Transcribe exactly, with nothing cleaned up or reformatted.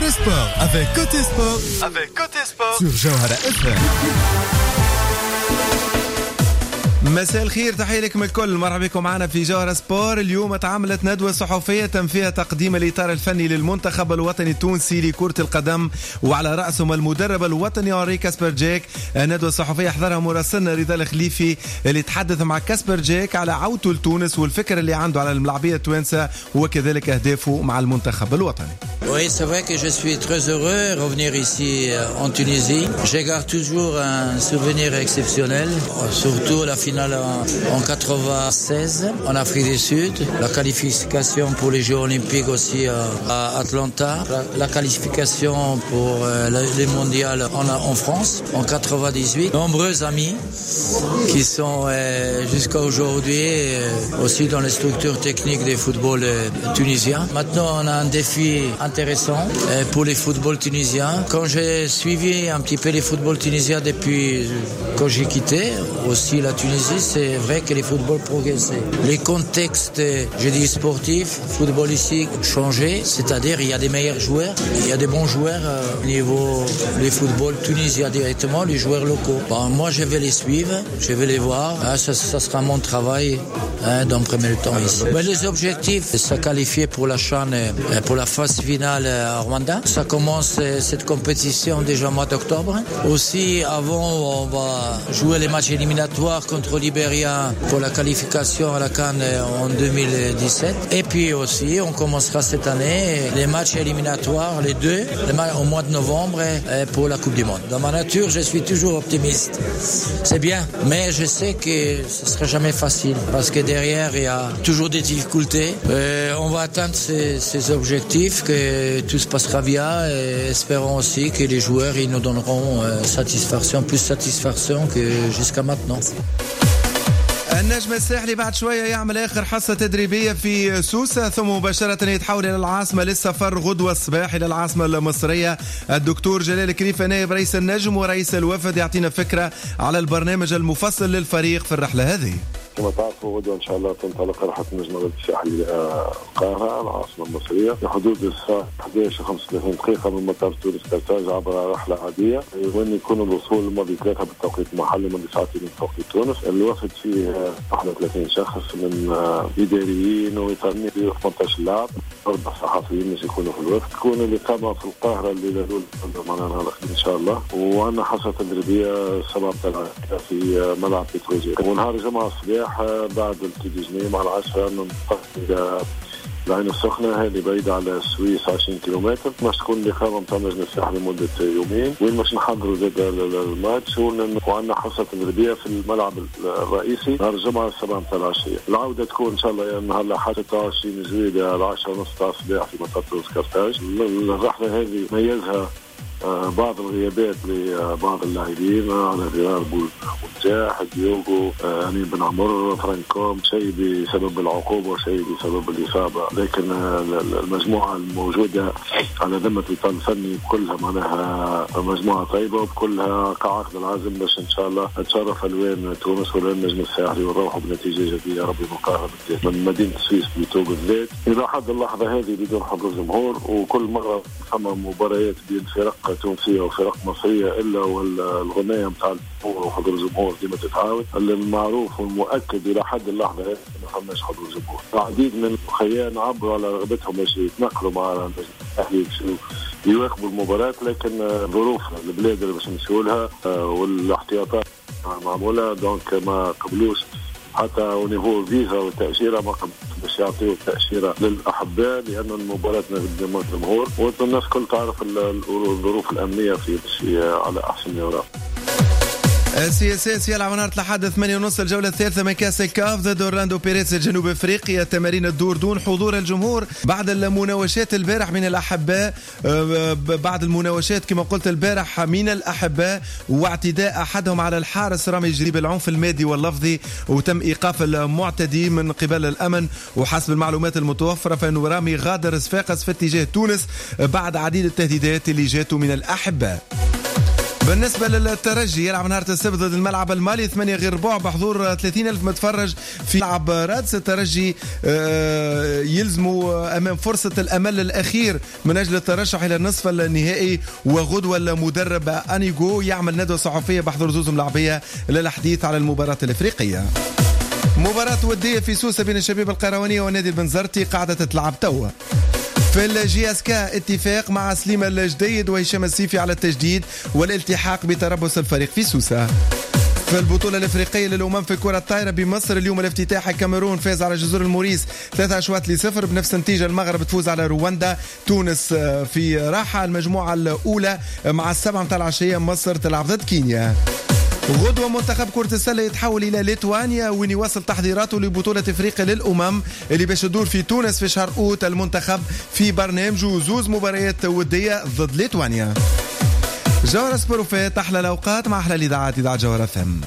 Côté Sport avec Côté Sport avec Côté Sport sur Jawhara إف إم. مساء الخير، تحية لكم الكل، مرحبا بكم معنا في جوهرة سبور. اليوم تعاملت ندوة صحفية تم فيها تقديم الإطار الفني للمنتخب الوطني التونسي لكرة القدم، وعلى رأسهم المدرب الوطني أنري كاسبرجيك. الندوة الصحفية حضرها مراسلنا رضا الخليفي اللي تحدث مع كاسبرجيك على عودته لتونس والفكر اللي عنده على الملاعبية التوانسة وكذلك أهدافه مع المنتخب الوطني. Oui, c'est vrai que je suis très heureux de revenir ici en Tunisie. Je garde toujours un souvenir exceptionnel, surtout la finale en quatre-vingt-seize en Afrique du Sud, la qualification pour les Jeux Olympiques aussi à Atlanta, la, la qualification pour les mondiales en, en France en quatre-vingt-dix-huit. Nombreux amis qui sont euh, jusqu'à aujourd'hui euh, aussi dans les structures techniques des footballs euh, tunisiens. Maintenant, on a un défi intéressant euh, pour les footballs tunisiens. Quand j'ai suivi un petit peu les footballs tunisiens depuis quand j'ai quitté aussi la Tunisie, c'est vrai que les footballs progressaient. Les contextes, je dis sportifs, footballistiques changé, c'est-à-dire il y a des meilleurs joueurs, il y a des bons joueurs au niveau du football tunisien directement, les joueurs locaux. Bon, moi je vais les suivre, je vais les voir, hein, ça, ça sera mon travail hein, dans le premier temps ici. Mais les objectifs, c'est se qualifier pour la CHAN, pour la phase finale à Rwanda. Ça commence cette compétition déjà au mois d'octobre. Aussi, avant, on va jouer les matchs éliminatoires contre Libéria pour la qualification à la CAN en deux mille dix-sept. Et puis aussi, on commencera cette année les matchs éliminatoires, les deux, les matchs au mois de novembre pour la Coupe du Monde. Dans ma nature, je suis toujours optimiste. C'est bien, mais je sais que ce sera jamais facile parce que derrière, il y a toujours des difficultés. Et on va atteindre ces, ces objectifs, que tout se passera bien et espérons aussi que les joueurs ils nous donneront satisfaction, plus satisfaction que jusqu'à maintenant. النجم الساحلي بعد شوية يعمل آخر حصة تدريبية في سوسة، ثم مباشرة يتحول إلى العاصمة للسفر غدوة الصباح إلى العاصمة المصرية. الدكتور جلال كريفة نائب رئيس النجم ورئيس الوفد يعطينا فكرة على البرنامج المفصل للفريق في الرحلة هذه. كما تعرفوا غدوة إن شاء الله تنطلق رحلة النجم الرياضي الساحلي القاهرة العاصمة المصرية بحدود الساعة إحدى عشرة وخمسة وثلاثين دقيقة من مطار تونس كرتاج عبر رحلة عادية، وين يكون الوصول الماضي ثلاثة بالتوقيت المحلي من ساعتين من توقيت تونس. الوفد فيه واحد وثلاثين شخص من إداريين وفنيين ثمانية عشر لاعب، أربع صحفيين مش يكونوا في الوفد. تكون الإقامة في القاهرة الليلة الأولى معنا نهار إن شاء الله، وعندنا حصة تدريبية سبعة في ملعب بتروجيت. ونهار الجمعة الصباح بعد التدجني مع العشرة ننتقل إلى العين السخنة، هذه بعيدة على السويس عشرين كيلومتر. باش تكون الإقامة متاع النجم الساحلي لمدة يومين، وين باش نحضروا زاد الماتش. وعندنا حصة تدريبية في الملعب الرئيسي نهار الجمعة السبعة متاع العشية. العودة تكون إن شاء الله يعني نهار الأحد ستة وعشرين جويلية على عشرة ونص تاع الصباح في مطار تونس كرتاج. الرحلة هذه ميزها بعض الغيابات لبعض اللاعبين على غرار بوجاح ديوغو أمين بن عمر فرانكوم، شيء بسبب العقوبة وشيء بسبب الإصابة. لكن المجموعة الموجودة على ذمة الإطار الفني كلها معناها مجموعة طيبة وكلها كعقد العزم باش إن شاء الله تشرف ألوان تونس والوان النجم الساحلي ونروحوا بنتيجة إيجابية ربي مقارنة من مدينة السويس بتوغو بالذات إلى حد اللحظة هذه بدون حضور جمهور. وكل مرة ثم مباريات بين فرق تونسية وفرق مصرية إلا والغناية متاع وحضور الجمهور ديما تتعاود. المعروف والمؤكد إلى حد اللحظة هذه ما فماش حضور جمهور. العديد من الخيان عبروا على رغبتهم باش يتنقلوا مع النجم الساحلي يواكبوا المباراة، لكن ظروف البلاد اللي باش نمشيو لها والاحتياطات معمولة دونك ما قبلوش حتى ونيفو فيزا والتأشيرة ما قبلوش باش يعطيوا التأشيرة للأحباء لأن المباراة قدام الجمهور، والناس كل تعرف الظروف الأمنية في على أحسن يورا. سي اس اس يلعب نهار الأحد ثمانية ونص الجولة الثالثة من كأس الكاف ضد أورلاندو بيريتس جنوب أفريقيا. تمارين الدور دون حضور الجمهور بعد المناوشات البارح من الأحباء، بعد المناوشات كما قلت البارح من الأحباء واعتداء أحدهم على الحارس رامي جريب العنف المادي واللفظي، وتم إيقاف المعتدي من قبل الأمن. وحسب المعلومات المتوفرة فإنه رامي غادر صفاقس في اتجاه تونس بعد عديد التهديدات اللي جاته من الأحباء. بالنسبة للترجي يلعب نهار السبت ضد الملعب المالي ثمانية غير ربع بحضور ثلاثين ألف متفرج في ملعب رادس. الترجي يلزموا أمام فرصة الأمل الأخير من أجل الترشح إلى النصف النهائي. وغدوة المدرب أنيغو يعمل ندوة صحفية بحضور زوز ملاعبية للحديث على المباراة الإفريقية. مباراة ودية في سوسة بين الشبيبة القروانية والنادي البنزرتي قاعدة تتلعب توا. في الجي اس كا اتفاق مع سليم الجديد وهشام السيفي على التجديد والالتحاق بتربص الفريق في سوسة. في البطولة الافريقية للأمم في كرة الطائرة بمصر اليوم الافتتاح الكاميرون فاز على جزر الموريس ثلاثة أشواط لصفر بنفس النتيجة. المغرب تفوز على رواندا. تونس في راحة المجموعة الأولى مع السبعة متاع العشية. مصر تلعب ضد كينيا. غدوة منتخب كرة السلة يتحول إلى ليتوانيا وين يواصل تحضيراته لبطولة إفريقيا للأمم اللي باش تدور في تونس في شهر أوت. المنتخب في برنامجه زوز مباريات ودية ضد ليتوانيا. جوهرة سبوروفيت أحلى الأوقات مع أحلى الإذاعات إذاعة جوهرة فم.